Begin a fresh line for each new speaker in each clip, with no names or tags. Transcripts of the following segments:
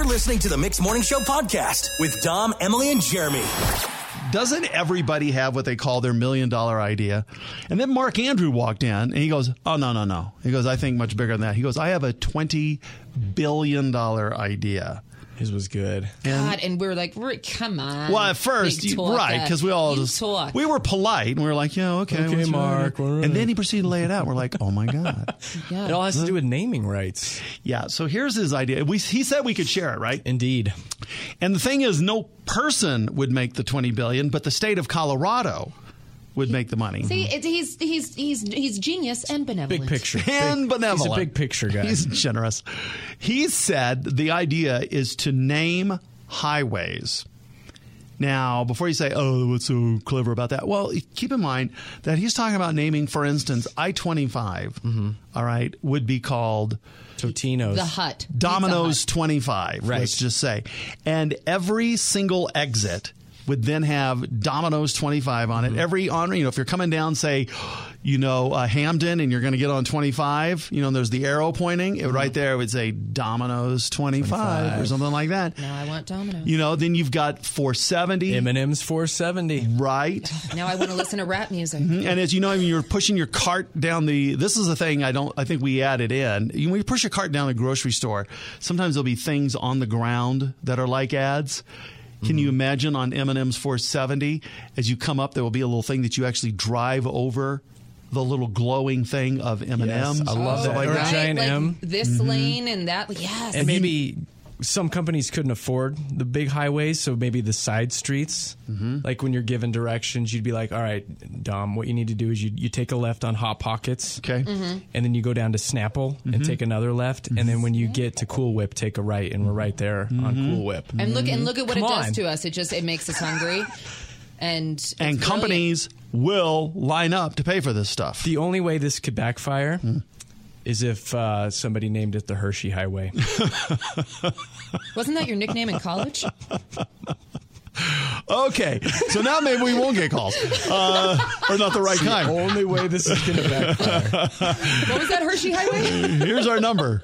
You're listening to the Mixed Morning Show podcast with Dom, Emily, and Jeremy.
Doesn't everybody have what they call their $1 million idea? And then Mark Andrew walked in and he goes, oh, no. He goes, I think much bigger than that. He goes, I have a $20 billion idea.
His was good.
God, and we were like, come on.
Well, at first, right, because we all just, we were polite, and we were like, yeah, okay,
Mark.
And then he proceeded to lay it out. We're like, oh, my God.
Yeah. It all has to do with naming rights.
Yeah, so here's his idea. He said we could share it, right?
Indeed.
And the thing is, no person would make the $20 billion, but the state of Colorado would make the money.
See, he's genius and benevolent.
Big picture.
And benevolent.
He's a big picture guy.
He's generous. He said the idea is to name highways. Now, before you say, oh, what's so clever about that? Well, keep in mind that he's talking about naming, for instance, I-25, all right, would be called
Totino's.
The Hut.
Domino's 25,
right.
Let's just say. And every single exit would then have Domino's 25 on it. If you're coming down, say, Hamden, and you're going to get on 25, and there's the arrow pointing, it right there would say Domino's 25 or something like that.
Now I want Domino's.
Then you've got 470.
M&M's 470.
Right.
Now I want to listen to rap music.
And as you know, you're pushing your cart down this is the thing I think we added in. When you push your cart down the grocery store, sometimes there'll be things on the ground that are like ads. Can you imagine on M&M's 470, as you come up, there will be a little thing that you actually drive over the little glowing thing of M&M's.
Yes, I love that.
Like
or a giant
like
M.
This lane and that. Yes.
And maybe some companies couldn't afford the big highways, so maybe the side streets. Like when you're given directions, you'd be like, all right, Dom, what you need to do is you take a left on Hot Pockets.
Okay.
And then you go down to Snapple and take another left. And then when you get to Cool Whip, take a right. And we're right there on Cool Whip.
And look at what it does to us. It makes us hungry. And
companies will line up to pay for this stuff.
The only way this could backfire is if somebody named it the Hershey Highway.
Wasn't that your nickname in college?
Okay, so now maybe we won't get calls. Or not the right kind.
The only way this is going to backfire.
What was that Hershey Highway?
Here's our number.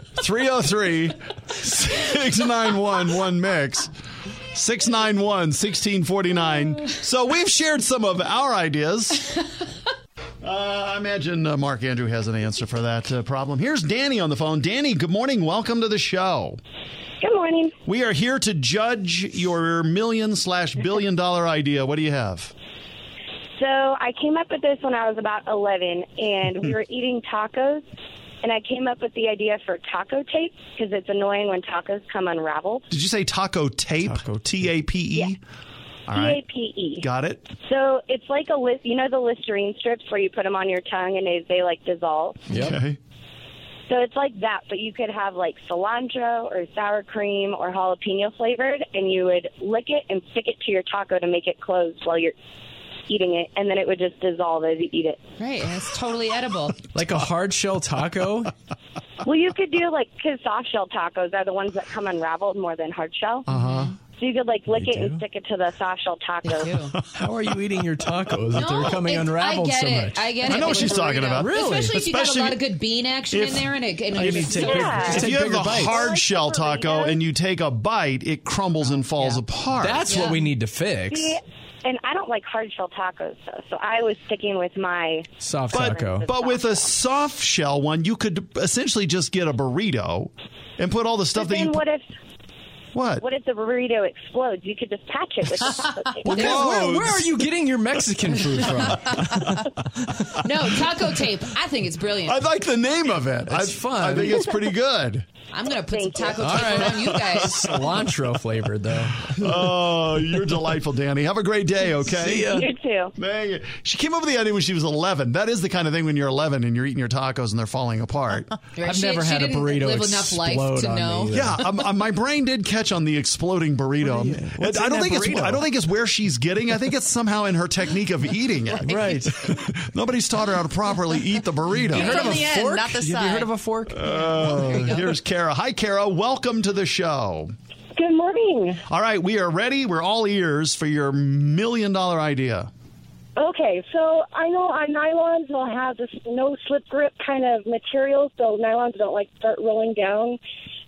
303-691-1MIX. 691-1649. So we've shared some of our ideas. I imagine Mark Andrew has an answer for that problem. Here's Danny on the phone. Danny, good morning. Welcome to the show.
Good morning.
We are here to judge your $1/billion idea. What do you have?
So I came up with this when I was about 11, and we were eating tacos, and I came up with the idea for taco tape because it's annoying when tacos come unraveled.
Did you say taco tape?
Taco tape.
T-A-P-E?
Yeah.
All right.
T-A-P-E.
Got it.
So it's like the Listerine strips where you put them on your tongue and they like dissolve.
Yep.
Okay.
So it's like that, but you could have like cilantro or sour cream or jalapeno flavored, and you would lick it and stick it to your taco to make it close while you're eating it, and then it would just dissolve as you eat it.
Right, and it's totally edible.
Like a hard shell taco?
Well, you could do because soft shell tacos are the ones that come unraveled more than hard shell.
Uh-huh.
So you could lick
They
it and
do?
stick it to the soft shell taco.
How are you eating your tacos if they're coming unraveled
I get
so
it.
much?
I get it.
I know what she's talking about.
Really?
Especially if you got a
Especially
lot of good bean action in there. And
you need to take
If you have
bigger
the
bites.
hard shell
Like
taco
burritos.
and you take a bite, it crumbles and falls apart.
That's what we need to fix.
See, and I don't like hard shell tacos, so I was sticking with my...
Soft
But,
taco.
but with a soft shell one, you could essentially just get a burrito and put all the stuff
But
that
then
you...
what if the burrito explodes? You could just patch it with the taco tape.
Where are you getting your Mexican food from?
No, taco tape. I think it's brilliant.
I like the name of it.
It's fun.
I think it's pretty good.
I'm going to put some
Thank you.
taco tape around you guys.
Cilantro flavored, though.
Oh, you're delightful, Danny. Have a great day, okay?
See ya.
You too.
Dang it. She came up with the idea when she was 11. That is the kind of thing when you're 11 and you're eating your tacos and they're falling apart.
I've never had a
didn't
burrito
live enough life
explode
to
on
know.
me.
Yeah, my brain did catch on the exploding burrito.
What's
I
in
don't
that
think it's.
burrito?
I don't think it's where she's getting. I think it's somehow in her technique of eating it.
Right.
Nobody's taught her how to properly eat the burrito.
You heard of
From
a
the end,
fork?
not the
Have you
side.
heard of a fork?
Here's Kara. Hi, Kara. Welcome to the show.
Good morning.
All right, we are ready. We're all ears for your $1 million idea.
Okay, so I know nylons will have this no slip grip kind of material, so nylons don't start rolling down.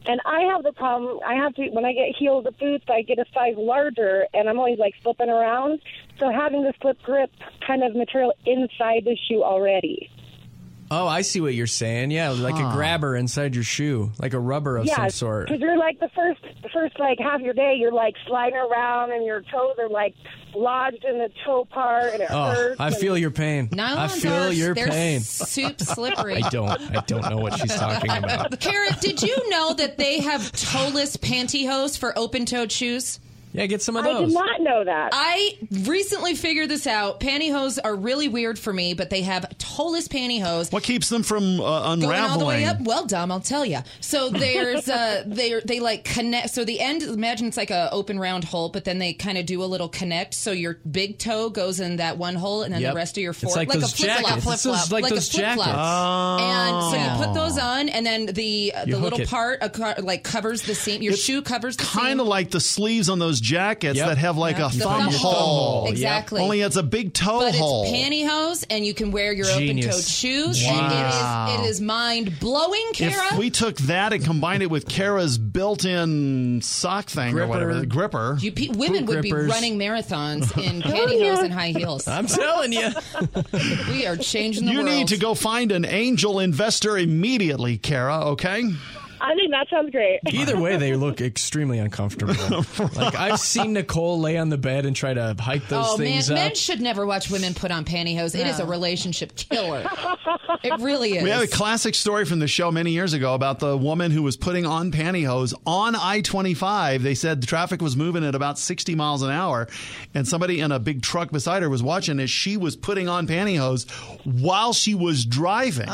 And I have the problem, when I get heels of boots, I get a size larger, and I'm always like flipping around. So having the slip grip kind of material inside the shoe already.
Oh, I see what you're saying. Yeah, like a grabber inside your shoe, like a rubber of some sort.
Because you're like the first like half your day, you're like sliding around, and your toes are like lodged in the toe part, and it hurts.
I feel your pain.
Nylons
I feel your
they're
pain.
soup slippery.
I don't know what she's talking about.
Kara, did you know that they have toeless pantyhose for open-toed shoes?
Yeah, get some of those.
I did not know that.
I recently figured this out. Pantyhose are really weird for me, but they have toeless pantyhose.
What keeps them from unraveling?
Going all the way up? Well, Dom, I'll tell you. So there's they like connect. So the end, imagine it's like a open round hole, but then they kind of do a little connect. So your big toe goes in that one hole, and then the rest of your foot,
it's like those
a flip-flop.
jackets. It's like those jackets.
And so you put those on, and then the little
it.
part like covers the seam. Your shoe covers the seam.
Kind of like the sleeves on those jackets that have like a
The
thumb hole.
Exactly.
Only it's a big toe
but
hole.
It's pantyhose, and you can wear your
Genius.
open-toed shoes.
Wow.
And it is mind-blowing, Kara.
If we took that and combined it with Kara's built-in sock thing or whatever, the gripper.
Women would be running marathons in pantyhose and high heels.
I'm telling you.
We are changing the
You
world.
need to go find an angel investor immediately, Kara, okay?
I think that sounds great.
Either way, they look extremely uncomfortable. Like, I've seen Nicole lay on the bed and try to hike those things up.
Men should never watch women put on pantyhose. It is a relationship killer. It really is.
We have a classic story from the show many years ago about the woman who was putting on pantyhose on I-25. They said the traffic was moving at about 60 miles an hour, and somebody in a big truck beside her was watching as she was putting on pantyhose while she was driving.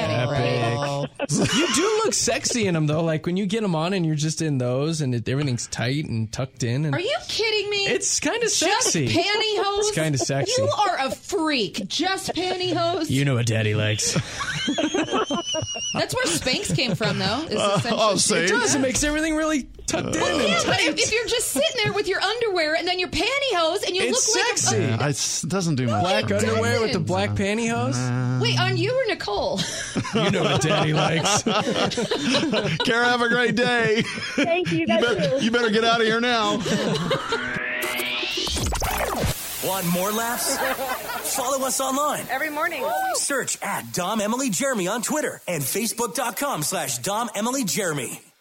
You do look sexy in them, though. Like, when you get them on and you're just in those and everything's tight and tucked in. And
are you kidding me?
It's kind of sexy.
Just pantyhose?
It's kind of sexy.
You are a freak. Just pantyhose?
You know what Daddy likes.
That's where Spanx came from, though.
See?
It does. It makes everything really tucked in and
Yeah, but
tight.
if you're just sitting there with your underwear and then your pantyhose and you
It's
look
sexy.
It doesn't do much.
Black
for me.
underwear with the black pantyhose.
Wait, on you or Nicole?
You know what Daddy likes.
Kara, have a great day.
Thank you, guys.
You better get out of here now.
Want more laughs? Follow us online.
Every morning.
Search at Dom Emily Jeremy on Twitter and Facebook.com/Dom Emily Jeremy.